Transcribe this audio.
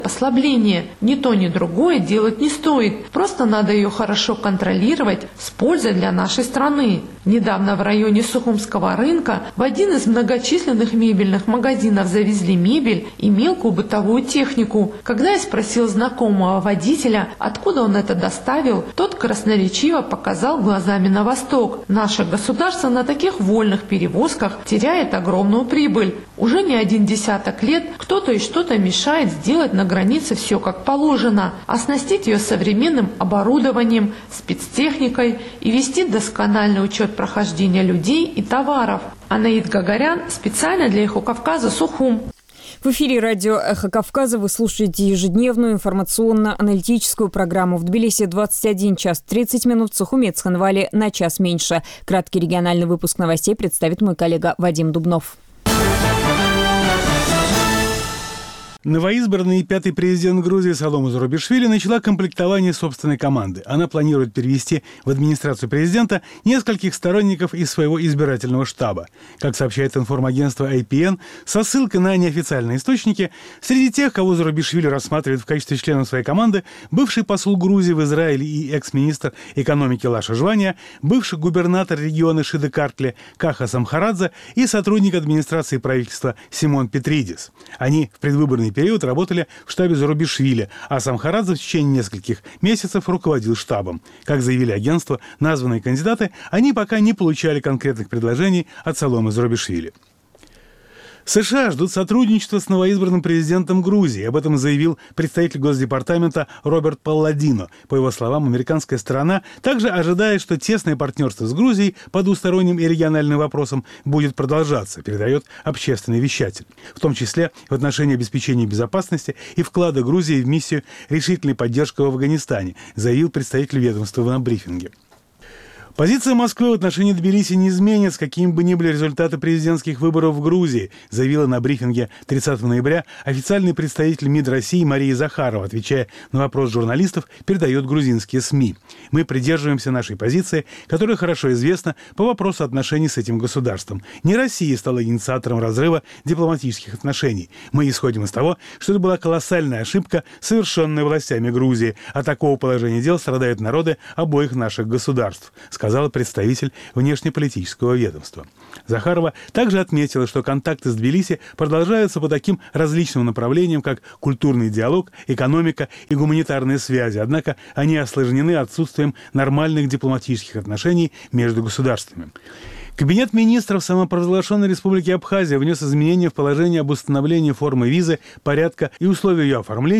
Послабление ни то, ни другое делать не стоит. Просто надо ее хорошо контролировать с пользой для нашей страны. Недавно в районе Сухумского рынка в один из многочисленных мебельных магазинов завезли мебель и мелкую бытовую технику. Когда я спросил знакомого водителя, откуда он это доставил, тот красноречиво показал глазами на восток. Наше государство на таких вольных перевозках теряет огромную прибыль. Уже не один десяток лет кто-то и что-то мешает сделать на границе все как положено, оснастить ее современным оборудованием, спецтехникой и вести доскональный учет прохождения людей и товаров. Анаит Гагарян специально для «Эхо Кавказа», Сухум. В эфире радио «Эхо Кавказа» вы слушаете ежедневную информационно-аналитическую программу. В Тбилиси 21 час 30 минут, в Сухуме, Цхинвале на час меньше. Краткий региональный выпуск новостей представит мой коллега Вадим Дубнов. Новоизбранный пятый президент Грузии Саломе Зурабишвили начала комплектование собственной команды. Она планирует перевести в администрацию президента нескольких сторонников из своего избирательного штаба. Как сообщает информагентство APN, со ссылкой на неофициальные источники, среди тех, кого Зурабишвили рассматривает в качестве членов своей команды, бывший посол Грузии в Израиле и экс-министр экономики Лаша Жвания, бывший губернатор региона Шиды-Картле Каха Самхарадзе и сотрудник администрации правительства Симон Петридис. Они в предвыборный период работали в штабе Зурабишвили, а Самхарадзе в течение нескольких месяцев руководил штабом. Как заявили агентства, названные кандидаты, они пока не получали конкретных предложений от Саломе Зурабишвили. США ждут сотрудничества с новоизбранным президентом Грузии. Об этом заявил представитель Госдепартамента Роберт Палладино. По его словам, американская сторона также ожидает, что тесное партнерство с Грузией по двусторонним и региональным вопросам будет продолжаться, передает общественный вещатель. В том числе в отношении обеспечения безопасности и вклада Грузии в миссию решительной поддержки в Афганистане, заявил представитель ведомства на брифинге. Позиция Москвы в отношении Тбилиси не изменится, какими бы ни были результаты президентских выборов в Грузии, заявила на брифинге 30 ноября официальный представитель МИД России Мария Захарова, отвечая на вопрос журналистов, передает грузинские СМИ. Мы придерживаемся нашей позиции, которая хорошо известна по вопросу отношений с этим государством. Не Россия стала инициатором разрыва дипломатических отношений. Мы исходим из того, что это была колоссальная ошибка, совершенная властями Грузии. От такого положения дел страдают народы обоих наших государств, сказала представитель внешнеполитического ведомства. Захарова также отметила, что контакты с Тбилиси продолжаются по таким различным направлениям, как культурный диалог, экономика и гуманитарные связи, однако они осложнены отсутствием нормальных дипломатических отношений между государствами. Кабинет министров самопровозглашенной Республики Абхазия внес изменения в положение об установлении формы визы, порядка и условий ее оформления